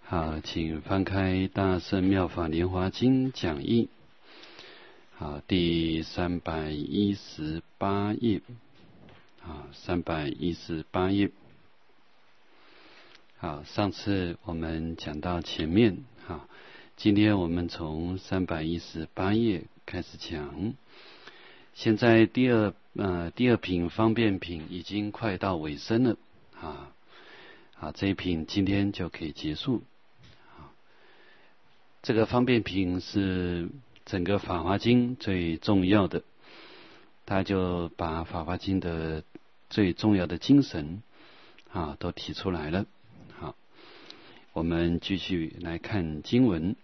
好，请翻开《大圣妙法莲华经》讲义，好，第318页，好，318页。好，上次我们讲到前面，好，今天我们从318页开始讲。现在第二品方便品已经快到尾声了，好，这一品今天就可以结束。这个方便品是整个《法华经》最重要的，他就把《法华经》的最重要的精神都提出来了。好，我们继续来看经文。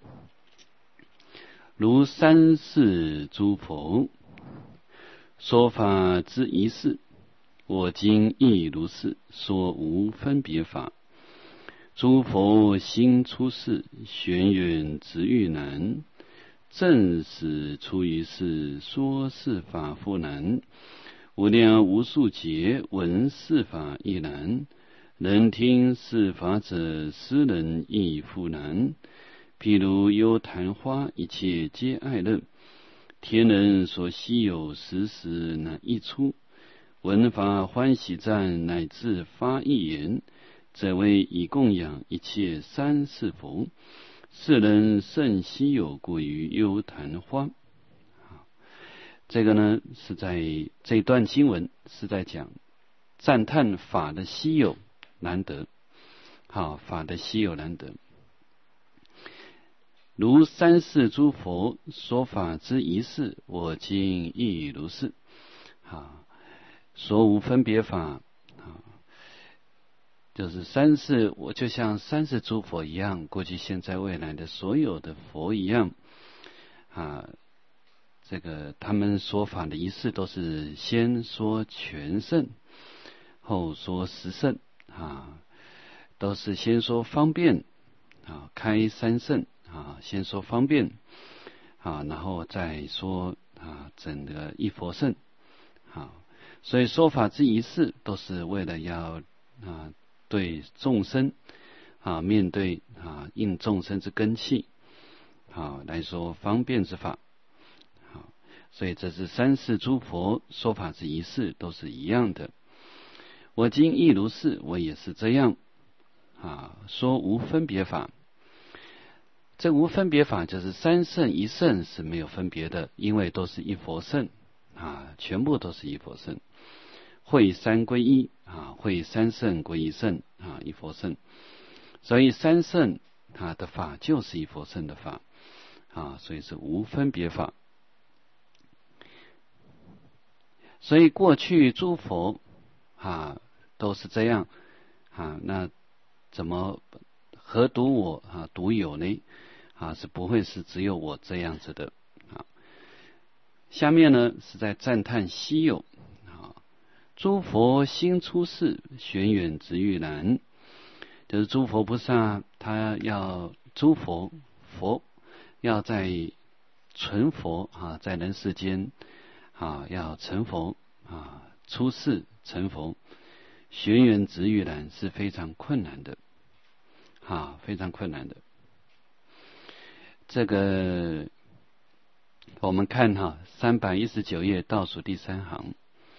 如三世诸佛说法之一事，我今亦如是，说无分别法。诸佛心出世，玄远直欲难，正始出于世，说是法复难。无量无数劫，闻是法亦难，能听是法者，斯人亦复难。譬如幽昙花，一切皆爱乐，天人所希有，时时难一出。闻法欢喜赞，乃至发一言，则为以供养一切三世佛，世人甚稀有，过于幽昙花。这个呢，是在这一段经文是在讲赞叹法的稀有难得。好，法的稀有难得。如三世诸佛说法之一事，我今亦如是。好，说无分别法，就是三世，我就像三世诸佛一样，过去现在未来的所有的佛一样这个他们说法的仪式都是先说全圣，后说实圣都是先说方便开三圣先说方便然后再说整个一佛圣所以说法之仪式都是为了要对众生面对应众生之根器来说方便之法。所以这是三世诸佛说法之仪式都是一样的。我今亦如是，我也是这样说无分别法。这无分别法就是三圣一圣是没有分别的，因为都是一佛圣全部都是一佛圣。会三归一会三圣归一圣一佛圣。所以三圣的法就是一佛圣的法所以是无分别法。所以过去诸佛都是这样那怎么何独我独有呢是不会是只有我这样子的下面呢是在赞叹稀有诸佛心出世，玄远直欲难。就是诸佛菩萨他要诸佛要在成佛在人世间要成佛出世成佛，玄远直欲难是非常困难的非常困难的。这个我们看319页倒数第3行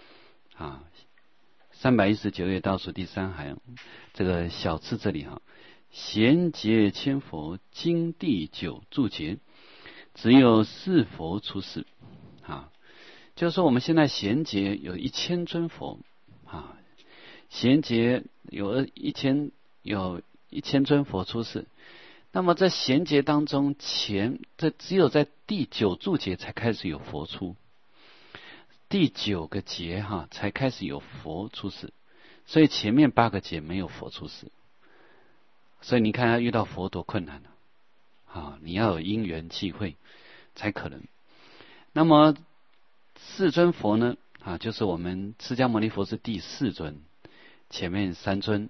319页倒数第3行，这个小字这里贤劫千佛，经第9注解，只有四佛出世就是说我们现在贤劫有1000尊佛贤劫有1000尊佛出世。那么在贤劫当中这只有在第9注解才开始有佛出，第9个劫才开始有佛出世，所以前面8个劫没有佛出世。所以你看要遇到佛多困难你要有因缘际会才可能。那么4尊佛呢就是我们释迦牟尼佛是第4尊，前面3尊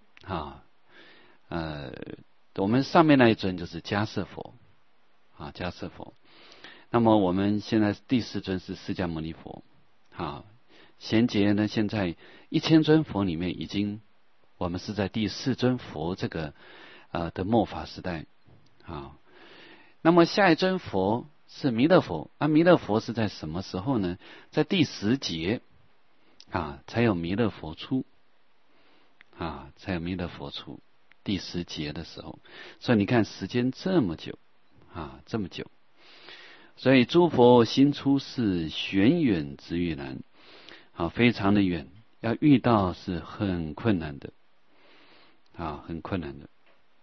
我们上面那一尊就是迦叶佛迦叶佛。那么我们现在第4尊是释迦牟尼佛贤劫呢，现在1000尊佛里面我们是在第4尊佛这个的末法时代。好，那么下一尊佛是弥勒佛，弥勒佛是在什么时候呢？在第10劫才有弥勒佛出才有弥勒佛出第10劫的时候。所以你看时间这么久这么久。所以诸佛心出世，玄远之欲难，非常的远，要遇到是很困难的很困难的。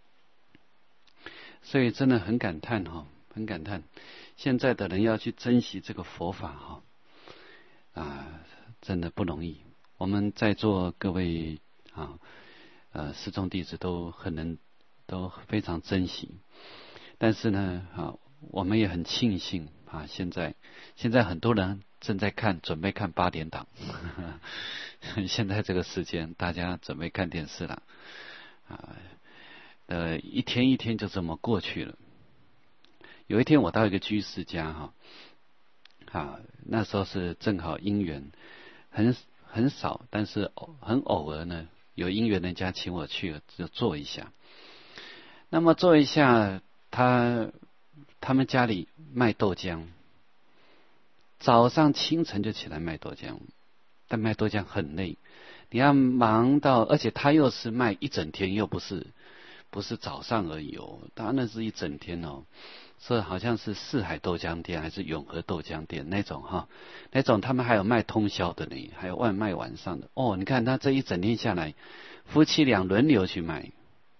所以真的很感叹很感叹，现在的人要去珍惜这个佛法真的不容易。我们在座各位师众弟子都非常珍惜，但是呢我们也很庆幸现在很多人正在准备看8点档现在这个时间大家准备看电视了一天一天就这么过去了。有一天我到一个居士家那时候是正好因缘很少，但是很偶尔呢，有因缘人家请我去了，就坐一下。那么坐一下，他们家里卖豆浆，早上清晨就起来卖豆浆，但卖豆浆很累，你要忙到，而且他又是卖一整天，又不是早上而已他那是一整天是好像是四海豆浆店还是永和豆浆店那种那种他们还有卖通宵的呢，还有卖晚上的你看他这一整天下来，夫妻俩轮流去卖，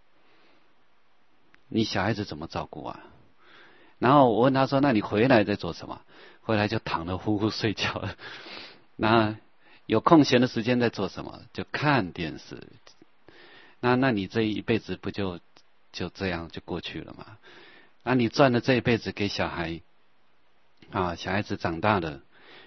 你小孩子怎么照顾然后我问他说，那你回来在做什么？回来就躺着呼呼睡觉了。那有空闲的时间在做什么？就看电视。那你这一辈子不就这样就过去了吗？那你赚了这一辈子给小孩小孩子长大了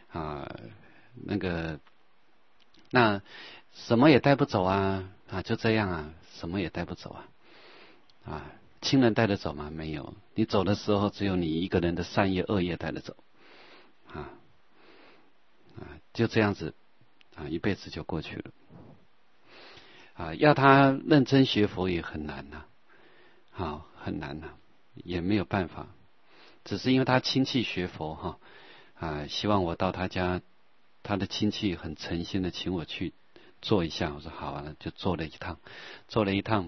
那什么也带不走就这样什么也带不走亲人带得走吗？没有。你走的时候只有你一个人的善业恶业带得走就这样子一辈子就过去了要他认真学佛也很难很难也没有办法。只是因为他亲戚学佛希望我到他家，他的亲戚很诚心的请我去做一下，我说好就做了一趟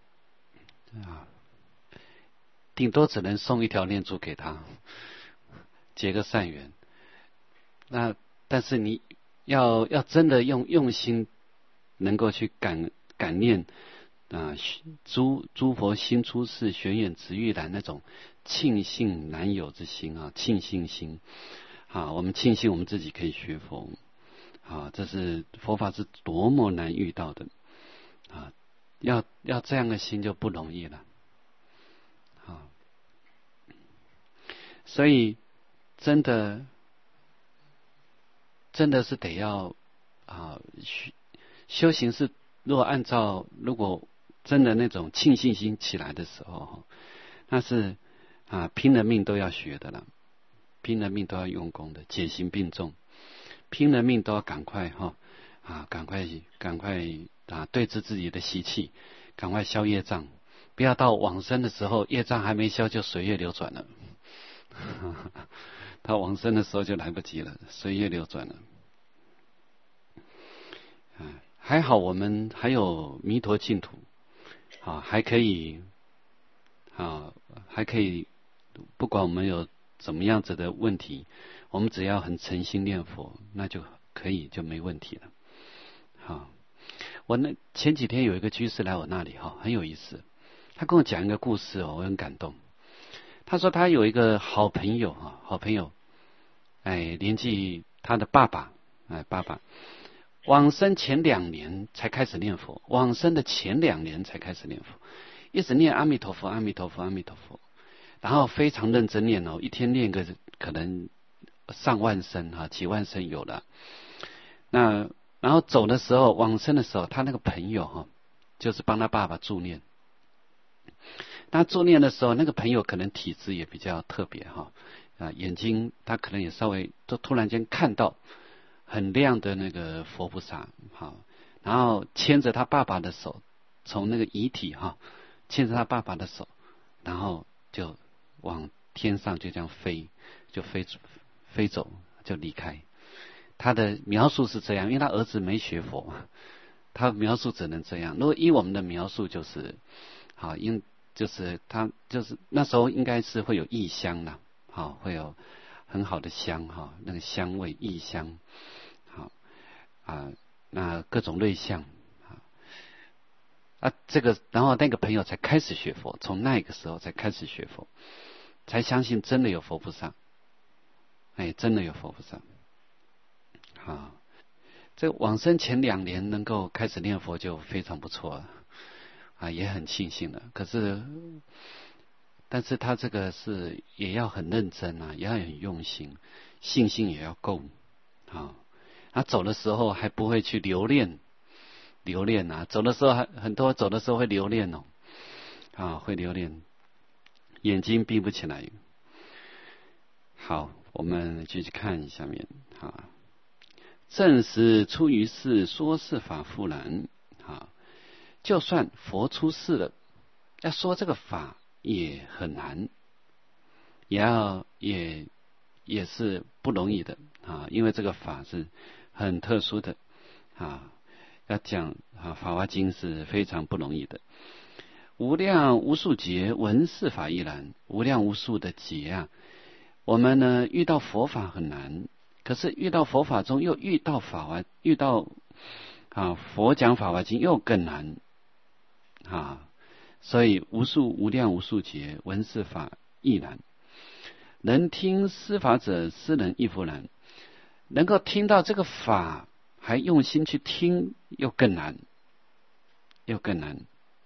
顶多只能送一条念珠给他，结个善缘。但是你要真的用心，能够去感念诸佛心出世，玄远值遇难，那种庆幸难有之心庆幸心我们庆幸我们自己可以学佛这是佛法是多么难遇到的要这样的心就不容易了所以真的是得要修行是如果真的那种庆幸心起来的时候那是拼了命都要学的了，拼了命都要用功的，解行并重，拼了命都要赶快赶快对治自己的习气，赶快消业障，不要到往生的时候业障还没消就随业流转了到往生的时候就来不及了，随业流转了还好我们还有弥陀净土还可以不管我们有怎么样子的问题，我们只要很诚心念佛，那就可以，就没问题了我前几天有一个居士来我那里很有意思，他跟我讲一个故事我很感动。他说他有一个好朋友年纪他的爸爸往生前2年才开始念佛，往生的前2年才开始念佛，一直念阿弥陀佛阿弥陀佛阿弥陀佛，然后非常认真念一天念个可能上万声几万声有了。然后走的时候，往生的时候，他那个朋友就是帮他爸爸助念。那助念的时候，那个朋友可能体质也比较特别眼睛他可能也稍微都突然间看到很亮的那个佛菩萨然后牵着他爸爸的手，从那个遗体牵着他爸爸的手，然后就往天上就这样飞，就飞走，就离开。他的描述是这样，因为他儿子没学佛，他描述只能这样。如果依我们的描述，就是好，就是他就是那时候应该是会有异香啦，好，会有很好的香哈，那个香味异香，好那各种类象这个然后那个朋友才开始学佛，从那个时候才开始学佛，才相信真的有佛菩萨，真的有佛菩萨。这往生前2年能够开始念佛就非常不错了也很庆幸了。但是他这个是也要很认真也要很用心，信心也要够他走的时候还不会去留恋走的时候很多走的时候会留恋会留恋，眼睛闭不起来。好，我们继续看下面正是出于世，说是法复难就算佛出世了，要说这个法也很难，也是不容易的因为这个法是很特殊的要讲法华经是非常不容易的。无量无数劫闻是法亦难，无量无数的劫我们呢遇到佛法很难，可是遇到佛法中又遇到佛讲法华经又更难所以无量无数劫闻是法亦难，能听是法者斯人亦复难。能够听到这个法还用心去听又更难，又更难。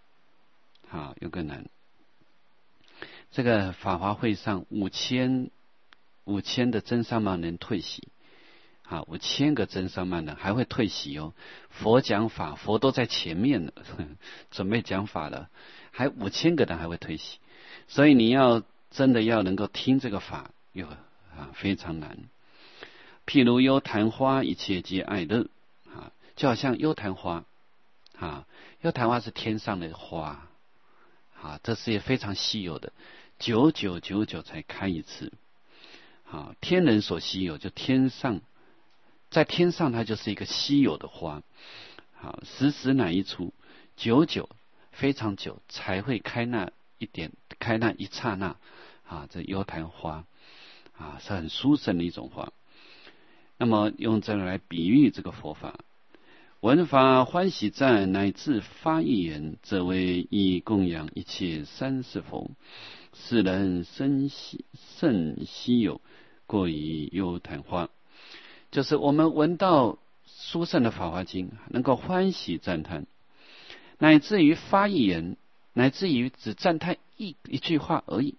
这个法华会上5000的真上曼人退席5000个真上曼人还会退席佛讲法，佛都在前面了准备讲法了，还5000个人还会退席，所以你要真的要能够听这个法又非常难。譬如幽昙花，一切皆爱乐就好像幽昙花幽昙花是天上的花这是也非常稀有的，9999才开一次天人所稀有，就天上，在天上它就是一个稀有的花时乃一处，99非常久才会开那一刹那这幽昙花是很殊胜的一种花。那么用这个来比喻这个佛法，闻法欢喜赞，乃至发意言，则为以供养一切三世佛，世人甚稀有，过于幽昙花。就是我们闻到殊胜的法华经，能够欢喜赞叹，乃至于发意言，乃至于只赞叹一句话而已，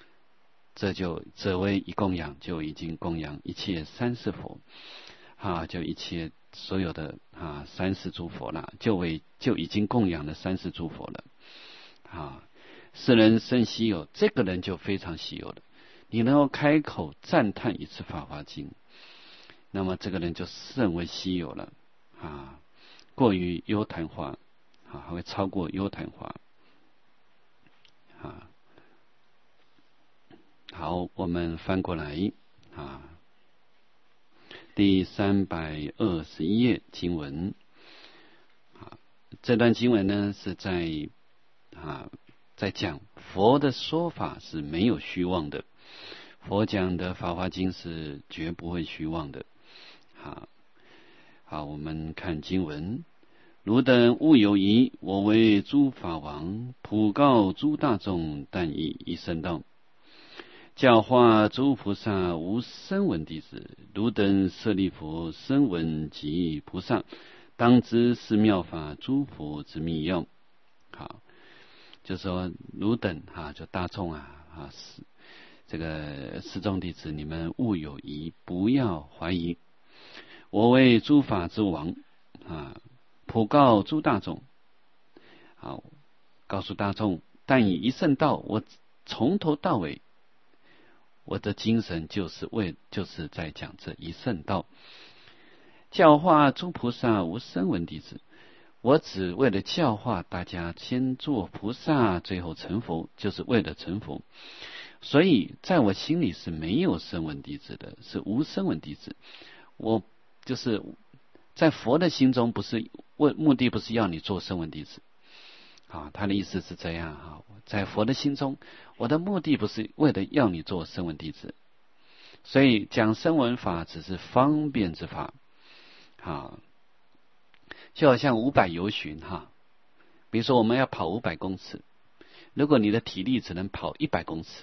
则为以供养，就已经供养一切三世佛就一切所有的三世诸佛了，就已经供养了三世诸佛了世人甚稀有，这个人就非常稀有了。你能够开口赞叹一次法华经，那么这个人就甚为稀有了过于幽昙花还会超过幽昙花好，我们翻过来第321页经文这段经文呢是在讲佛的说法是没有虚妄的，佛讲的法华经是绝不会虚妄的好，我们看经文，汝等勿有疑，我为诸法王，普告诸大众，但以一声道，教化诸菩萨无声闻弟子，汝等舍利弗声闻及菩萨，当知是妙法诸佛之密要。好，就说汝等就大众这个四众弟子，你们勿有疑，不要怀疑。我为诸法之王普告诸大众，好，告诉大众，但以一圣道，我从头到尾我的精神就是在讲这一圣道，教化诸菩萨无声闻弟子。 我只为了教化大家，先做菩萨，最后成佛，就是为了成佛。所以在我心里是没有声闻弟子的，是无声闻弟子。我就是在佛的心中，不是目的不是要你做声闻弟子。他的意思是这样在佛的心中，我的目的不是为了要你做声闻弟子，所以讲声闻法只是方便之法。就好像500游巡比如说我们要跑500公尺，如果你的体力只能跑100公尺，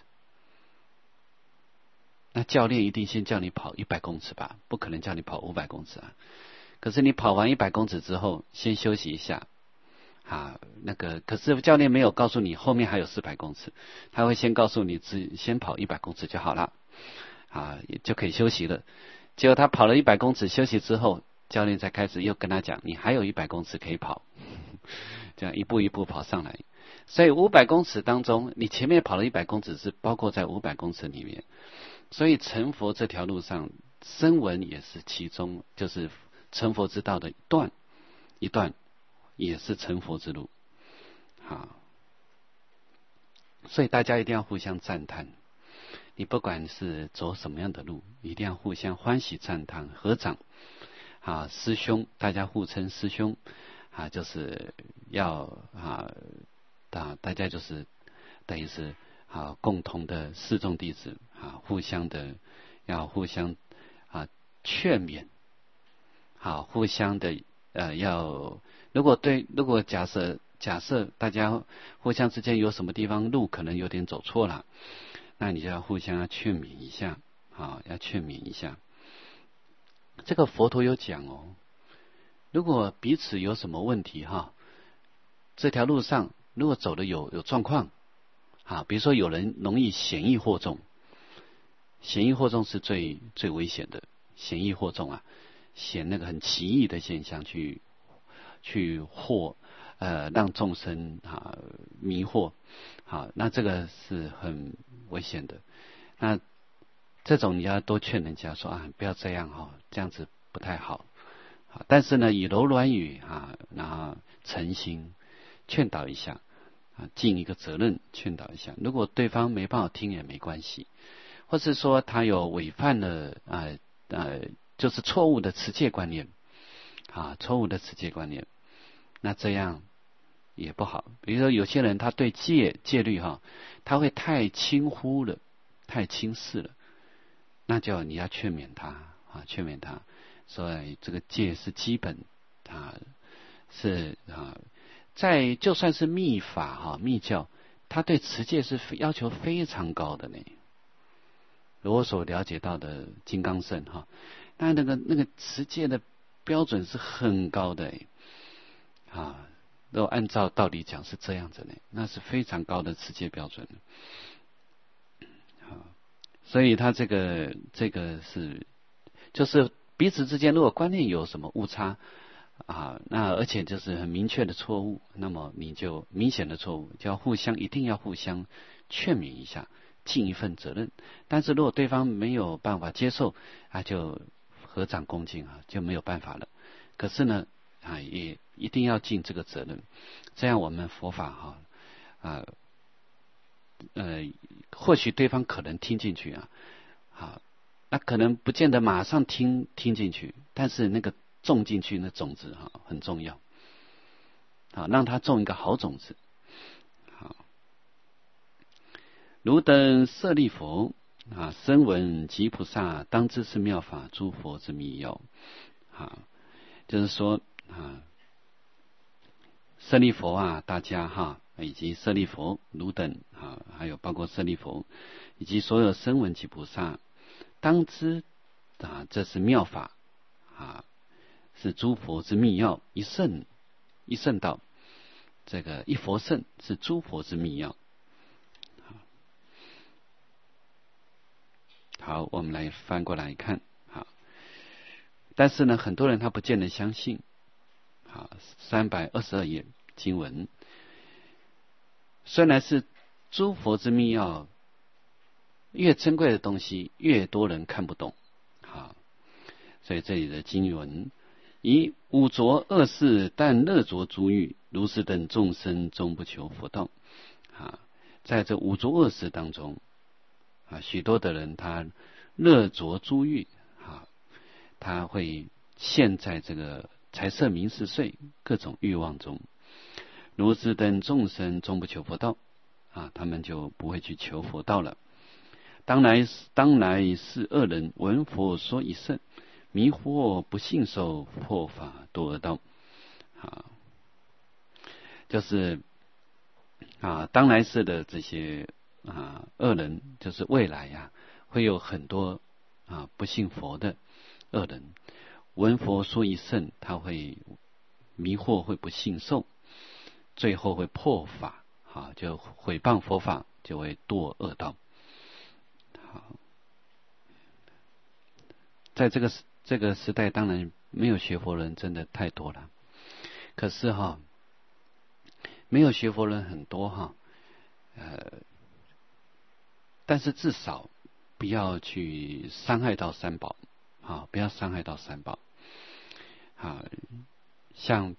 那教练一定先叫你跑100公尺吧，不可能叫你跑500公尺啊。可是你跑完100公尺之后，先休息一下可是教练没有告诉你后面还有400公尺，他会先告诉你先跑100公尺就好了也就可以休息了。结果他跑了100公尺休息之后，教练才开始又跟他讲，你还有100公尺可以跑，这样一步一步跑上来。所以500公尺当中，你前面跑了100公尺是包括在500公尺里面。所以成佛这条路上，声闻也是其中，就是成佛之道的一段也是成佛之路所以大家一定要互相赞叹，你不管是走什么样的路，一定要互相欢喜赞叹合掌师兄，大家互称师兄就是要大家就是等于是共同的四众弟子互相的要互相劝勉互相的如果假设大家互相之间有什么地方路可能有点走错了，那你就要互相劝勉一下要劝勉一下。这个佛陀有讲如果彼此有什么问题这条路上如果走的有状况比如说有人容易险意惑众，险意惑众是最危险的，险意惑众险那个很奇异的现象去让众生迷惑那这个是很危险的。那这种你要多劝人家说不要这样这样子不太好但是呢以柔软语然后诚心劝导一下尽一个责任劝导一下。如果对方没办法听也没关系，或是说他有违犯了就是错误的持戒观念错误的持戒观念，那这样也不好。比如说有些人他对戒律他会太轻忽了，太轻视了，那就你要劝勉他劝勉他说这个戒是基本是在就算是密法密教，他对持戒是要求非常高的呢。我所了解到的金刚乘那个持戒的标准是很高的如果按照道理讲是这样子呢，那是非常高的持戒标准所以他这个是就是彼此之间如果观念有什么误差那而且就是很明确的错误，那么你就明显的错误就要一定要互相劝勉一下，尽一份责任。但是如果对方没有办法接受就合掌恭敬就没有办法了。可是呢也一定要尽这个责任，这样我们佛法或许对方可能听进去那可能不见得马上听进去，但是那个种进去那种子很重要让他种一个好种子汝等舍利弗声闻及菩萨，当知是妙法诸佛之密要就是说舍利弗大家以及舍利弗汝等还有包括舍利弗以及所有声闻及菩萨，当知这是妙法是诸佛之密要，一圣道，这个一佛圣是诸佛之密要。好，我们来翻过来看但是呢很多人他不见得相信322页经文，虽然是诸佛之密要，越珍贵的东西越多人看不懂所以这里的经文以五浊恶世，但乐着诸欲，如是等众生终不求佛道。在这五浊恶世当中，许多的人他乐着诸欲，他会陷在这个财色名食睡各种欲望中，如是等众生终不求佛道，他们就不会去求佛道了。当来是恶人，闻佛说一圣，迷惑不信受，破法堕恶道。就是当来世的这些恶人，就是未来会有很多不信佛的恶人，闻佛说一圣，他会迷惑，会不信受，最后会破法，就毁谤佛法，就会堕恶道。在这个时代，当然没有学佛人真的太多了，可是没有学佛人很多但是至少不要去伤害到三宝，不要伤害到三宝。像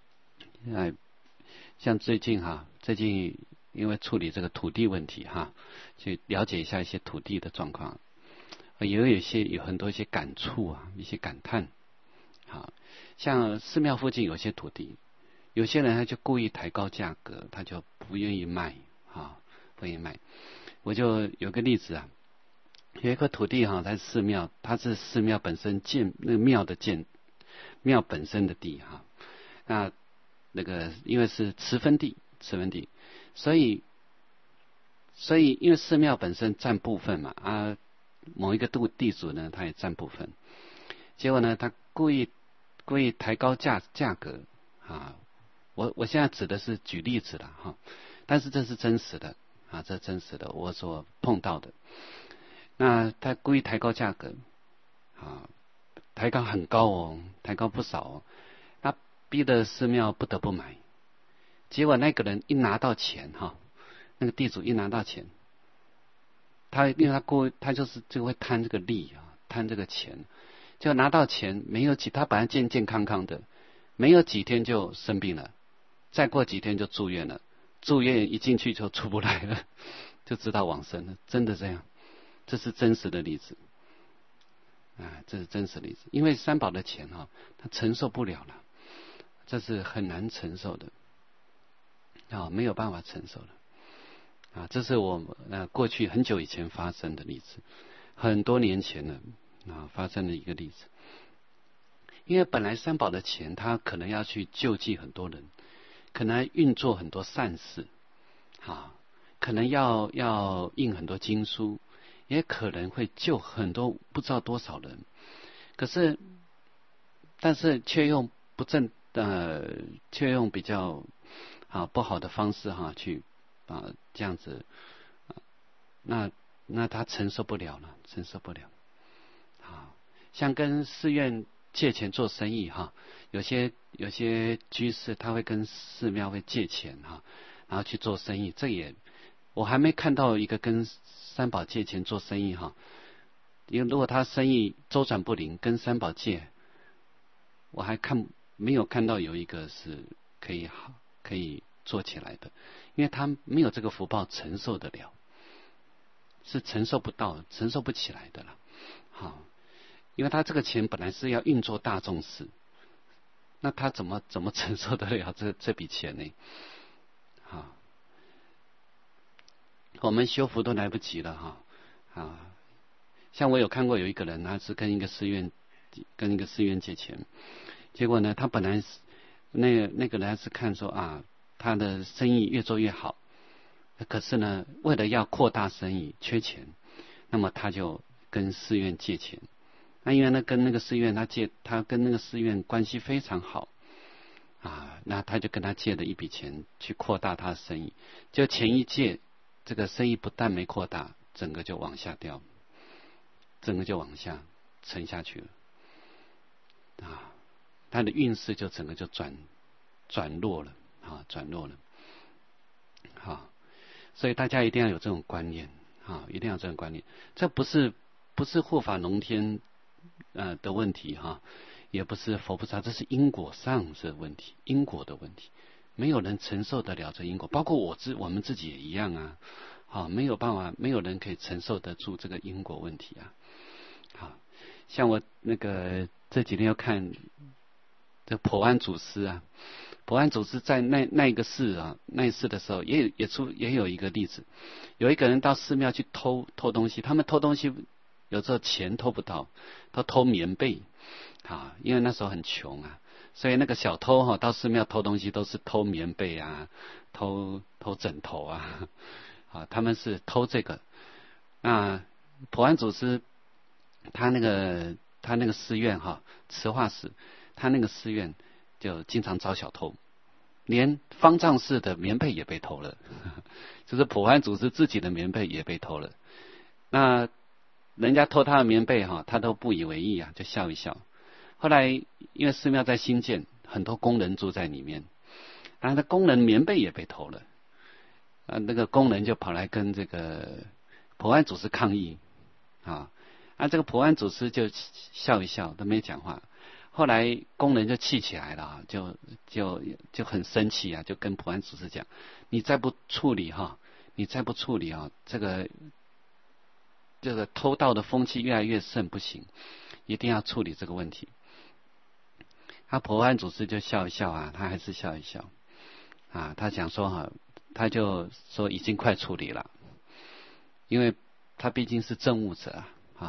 最近因为处理这个土地问题去了解一下一些土地的状况，有很多一些感触一些感叹。像寺庙附近有些土地，有些人他就故意抬高价格，他就不愿意卖不愿意卖。我就有个例子有一块土地在寺庙，它是寺庙本身那个庙本身的地那个因为是持分地，所以因为寺庙本身占部分嘛某一个地主呢，他也占部分，结果呢，他故意抬高价格我现在指的是举例子了但是这是真实的这真实的我所碰到的。那他故意抬高价格抬高很高抬高不少那逼得寺庙不得不买。结果那个人一拿到钱那个地主一拿到钱，因为他就是就会贪这个利贪这个钱，就拿到钱他本来健健康康的，没有几天就生病了，再过几天就住院了，住院一进去就出不来了，就知道往生了，真的这样，这是真实的例子这是真实的例子。因为三宝的钱他承受不了了，这是很难承受的没有办法承受的这是我过去很久以前发生的例子，很多年前了发生的一个例子。因为本来三宝的钱他可能要去救济很多人，可能运作很多善事可能要印很多经书，也可能会救很多不知道多少人，但是却用比较不好的方式去这样子那他承受不了了，像跟寺院借钱做生意有些居士他会跟寺庙会借钱然后去做生意，我还没看到一个跟三宝借钱做生意因为如果他生意周转不灵跟三宝借，我还没有看到有一个是可以做起来的，因为他没有这个福报承受得了，是承受不起来的了因为他这个钱本来是要运作大众事，那他怎么承受得了这笔钱呢我们修福都来不及了像我有看过有一个人他是跟一个寺院借钱，结果呢他本来那个人是看说他的生意越做越好，可是呢为了要扩大生意缺钱，那么他就跟寺院借钱。那因为呢跟那个寺院他跟那个寺院关系非常好那他就跟他借了一笔钱去扩大他的生意，就钱一借，这个生意不但没扩大，整个就往下掉，整个就往下沉下去了他的运势就整个就转弱了所以大家一定要有这种观念一定要有这种观念。这不是护法龙天的问题也不是佛菩萨，这是因果上是问题，因果的问题，没有人承受得了这因果，包括我们自己也一样啊。好，没有办法，没有人可以承受得住这个因果问题啊。好，像我那个这几天要看这普安祖师啊，普安祖师在那一个寺啊，那一世的时候也有一个例子，有一个人到寺庙去偷东西，他们偷东西有时候钱偷不到，他偷棉被啊，因为那时候很穷啊，所以那个小偷到寺庙偷东西都是偷棉被啊，偷枕头啊，他们是偷这个。那普安祖师他那个寺院慈化寺，他那个寺院就经常遭小偷，连方丈室的棉被也被偷了，就是普安祖师自己的棉被也被偷了。那人家偷他的棉被他都不以为意啊，就笑一笑。后来因为寺庙在新建，很多工人住在里面，然后那工人棉被也被偷了。那个工人就跑来跟这个普安祖师抗议这个普安祖师就笑一笑，都没讲话。后来工人就气起来了，就很生气啊，就跟普安祖师讲：你再不处理这个偷盗的风气越来越盛，不行，一定要处理这个问题。普安祖师就笑一笑啊，他还是笑一笑他讲说他就说已经快处理了，因为他毕竟是政务者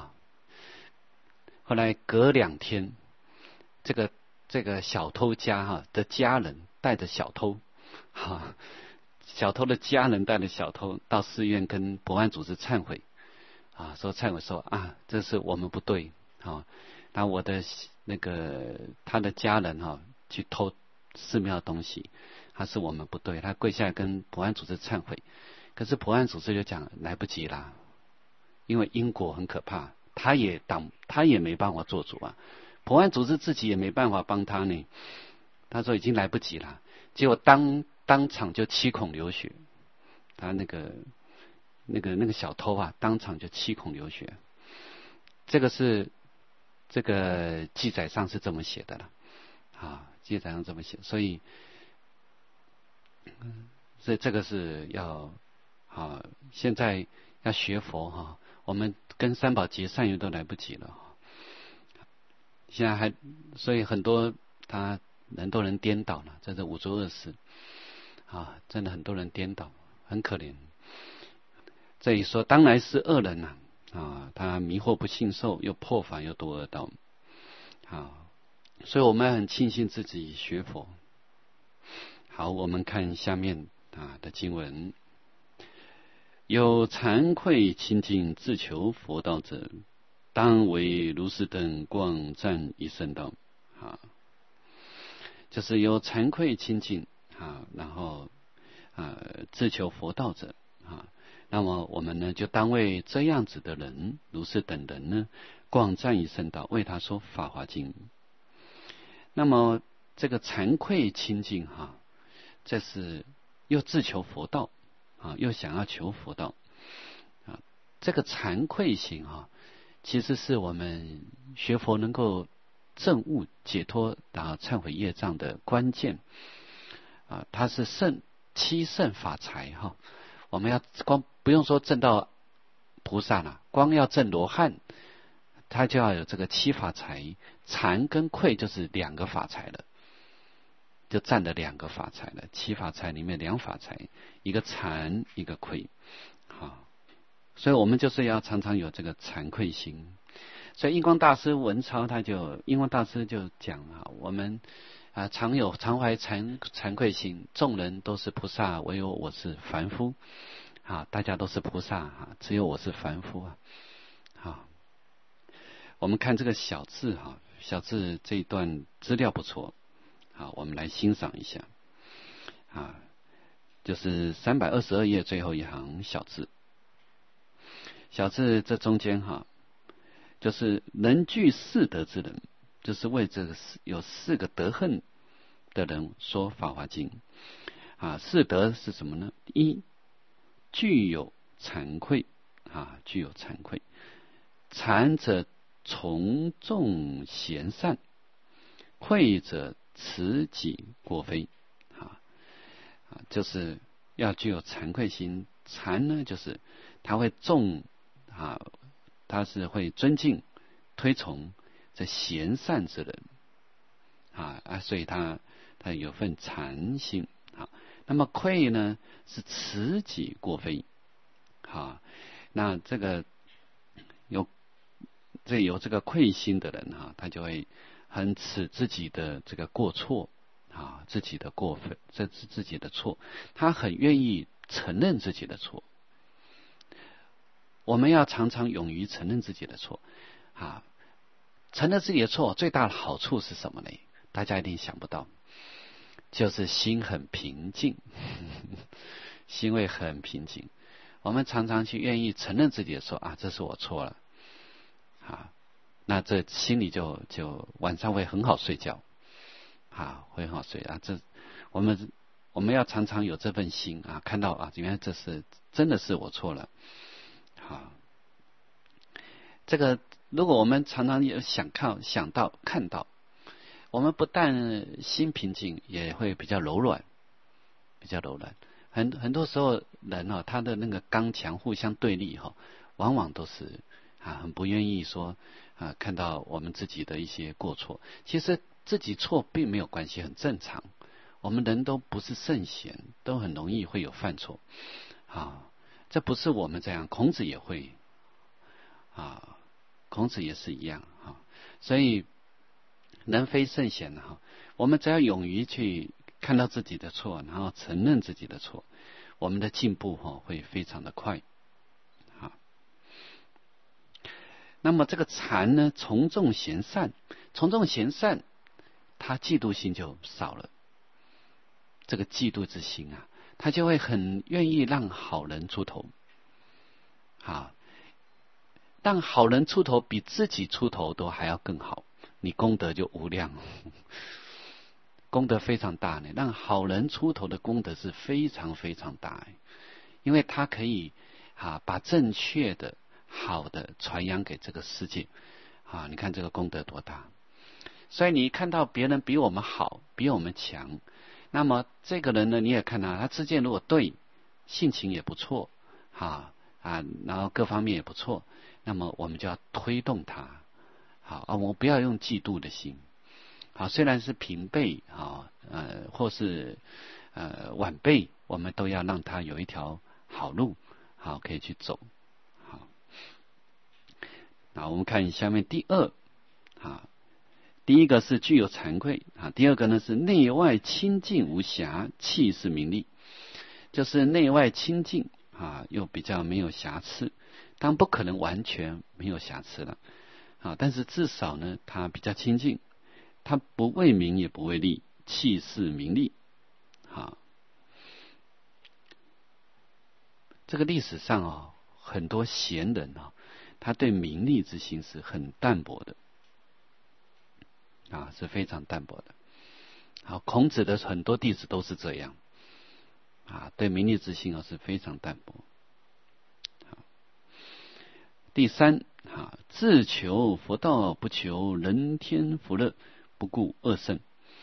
后来隔2天，这个小偷家的家人带着小偷小偷的家人带着小偷到寺院跟普安祖师忏悔说忏悔说这是我们不对那我的他的家人去偷寺庙的东西，他是我们不对，他跪下来跟普安祖师忏悔。可是普安祖师就讲来不及啦，因为因果很可怕，他也没办法做主啊，普安祖师自己也没办法帮他呢。他说已经来不及了，结果当场就7孔流血，他那个小偷当场就7孔流血。这个记载上是这么写的了记载上这么写，所以这个是要现在要学佛我们跟三宝结善缘都来不及了现在所以很多人颠倒了，这是五浊恶世真的很多人颠倒，很可怜。这里说当来是恶人他迷惑不信受，又破法又堕恶道所以我们很庆幸自己学佛。好，我们看下面的经文：有惭愧清净自求佛道者，当为如是等广赞一生道就是有惭愧清净然后自求佛道者那么我们呢就当为这样子的人，如是等人呢广赞一生道，为他说法华经。那么这个惭愧清净这是又自求佛道又想要求佛道这个惭愧心其实是我们学佛能够证悟解脱忏悔业障的关键它是7圣法财我们要光不用说证到菩萨了，光要证罗汉，他就要有这个7法财，惭跟愧就是2个法财了，就占了2个法财了。7法财里面2法财，一个惭，一个愧所以我们就是要常常有这个惭愧心。所以印光大师文钞印光大师就讲我们常怀惭愧心，众人都是菩萨，唯有我是凡夫大家都是菩萨只有我是凡夫我们看这个小字小字这一段资料不错我们来欣赏一下就是322页最后一行小字这中间就是能具4德之人，就是为这个有4个德行的人说法华经4德是什么呢？1具有惭愧具有惭愧。惭者从众贤善愧者此己过非，就是要具有惭愧心。惭呢，就是他会他是会尊敬、推崇这贤善之人所以他有份惭心那么愧呢，是此己过非那这个有这个愧心的人他就会很耻自己的这个过错自己的过分，这是自己的错，他很愿意承认自己的错。我们要常常勇于承认自己的错承认自己的错最大的好处是什么呢？大家一定想不到，就是心很平静心会很平静。我们常常去愿意承认自己的错这是我错了那这心里就晚上会很好睡觉会很好睡这我们要常常有这份心看到原来这是真的是我错了这个如果我们常常有想到看到，我们不但心平静，也会比较柔软，很多时候人他的那个刚强互相对立往往都是很不愿意说看到我们自己的一些过错。其实自己错并没有关系，很正常。我们人都不是圣贤，都很容易会有犯错这不是我们这样，孔子也会孔子也是一样所以人非圣贤我们只要勇于去看到自己的错，然后承认自己的错，我们的进步会非常的快那么这个惭呢，从众贤善，他嫉妒心就少了。这个嫉妒之心他就会很愿意让好人出头让好人出头比自己出头都还要更好，你功德就无量功德非常大呢。让好人出头的功德是非常非常大因为他可以把正确的好的传扬给这个世界你看这个功德多大。所以你看到别人比我们好，比我们强，那么这个人呢，你也看他知见如果对，性情也不错然后各方面也不错，那么我们就要推动他我不要用嫉妒的心虽然是平辈或是晚辈，我们都要让他有一条好路可以去走我们看下面第二第一个是具有惭愧第二个呢是内外清净无瑕，气势明利，就是内外清净又比较没有瑕疵，当然不可能完全没有瑕疵了但是至少呢他比较清净，他不为名也不为利，气势明利这个历史上很多贤人他对名利之心是很淡薄的是非常淡薄的孔子的很多弟子都是这样对名利之心是非常淡薄第三自求佛道，不求人天福乐，不顾恶圣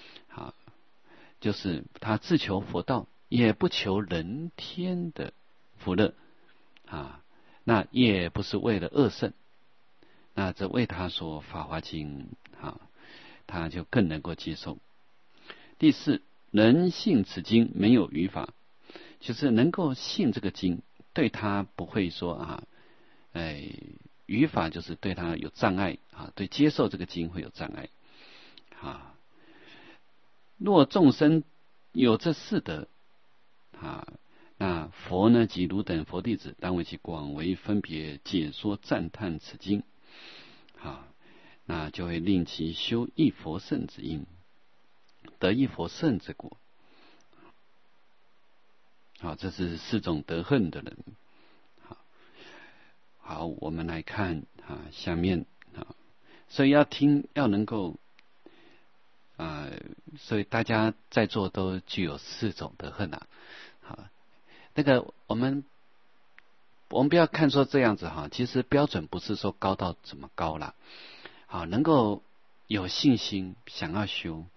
就是他自求佛道，也不求人天的福乐那也不是为了恶圣，那这为他说法华经他就更能够接受。第四，能信此经，没有语法，就是能够信这个经，对他不会说语法就是对他有障碍对接受这个经会有障碍若众生有这四德那佛呢及汝等佛弟子，当为其广为分别解说赞叹此经那就会令其修一佛圣之因，得一佛圣之果这是四种得恨的人好，我们来看下面所以要听，要能够所以大家在座都具有四种得恨那个我们不要看说这样子其实标准不是说高到怎么高啦能够有信心想要修，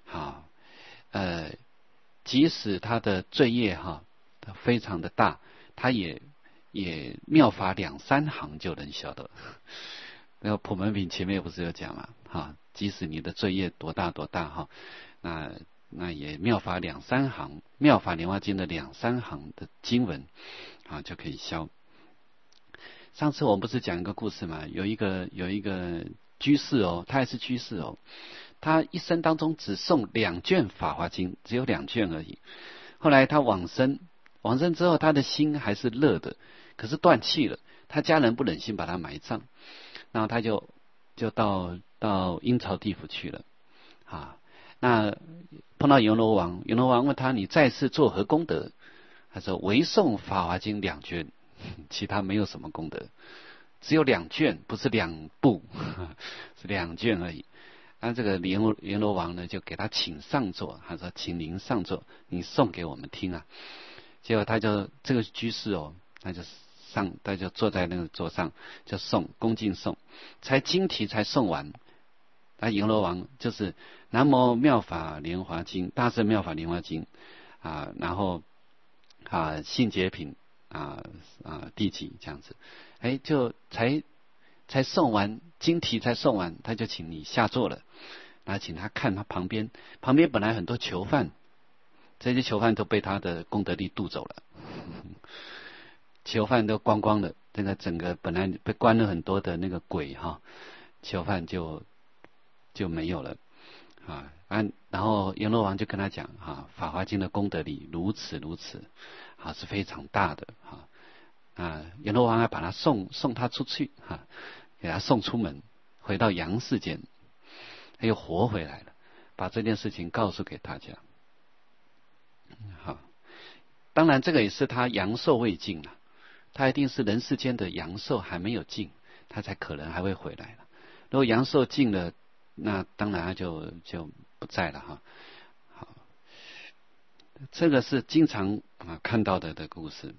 即使他的罪业非常的大，他也妙法2、3行就能晓得。那个普门品前面不是有讲嘛，即使你的罪业多大多大那也妙法2、3行，妙法莲花经的2、3行的经文就可以消。上次我们不是讲一个故事嘛，有一个居士他也是居士他一生当中只诵2卷法华经，只有2卷而已。后来他往生之后，他的心还是热的，可是断气了，他家人不忍心把他埋葬，然后他就到阴曹地府去了那碰到阎罗王问他，你再次作何功德？他说唯诵法华经2卷，其他没有什么功德，只有2卷，不是2部是2卷而已。那这个阎罗王呢，就给他请上座，他说请您上座，你诵给我们听结果这个居士他就坐在那个座上，就诵，恭敬诵，才经题才诵完。那阎罗王就是南无妙法莲华经，大圣妙法莲华经然后信解品第几这样子，就才诵完经题才诵完，他就请你下座了。那请他看他旁边本来很多囚犯，这些囚犯都被他的功德力渡走了，囚犯都光光的，这个整个本来被关了很多的那个鬼囚犯就没有了然后阎罗王就跟他讲法华经的功德力如此是非常大的阎罗王还把他送他出去给他送出门，回到阳世间，他又活回来了，把这件事情告诉给大家。当然这个也是他阳寿未尽他一定是人世间的阳寿还没有尽，他才可能还会回来如果阳寿尽了，那当然他就不在了好，这个是经常看到的故事。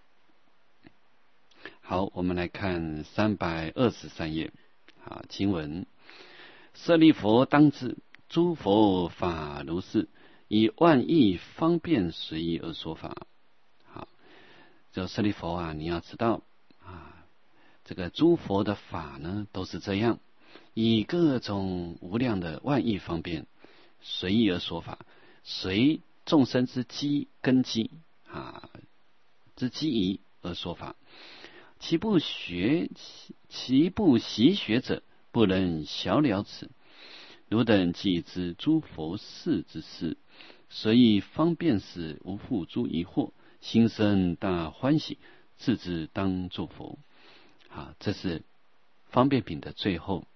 好，我们来看323页经文：舍利弗当知，诸佛法如是，以万亿方便随意而说法。这舍利弗你要知道这个诸佛的法呢都是这样，以各种无量的万亿方便随意而说法，随众生之根基之机宜而说法。其不习学者，不能晓了此。汝等既知诸佛事之事，随意方便时，无复诸疑惑，心生大欢喜，自知当作佛。这是方便品的最后。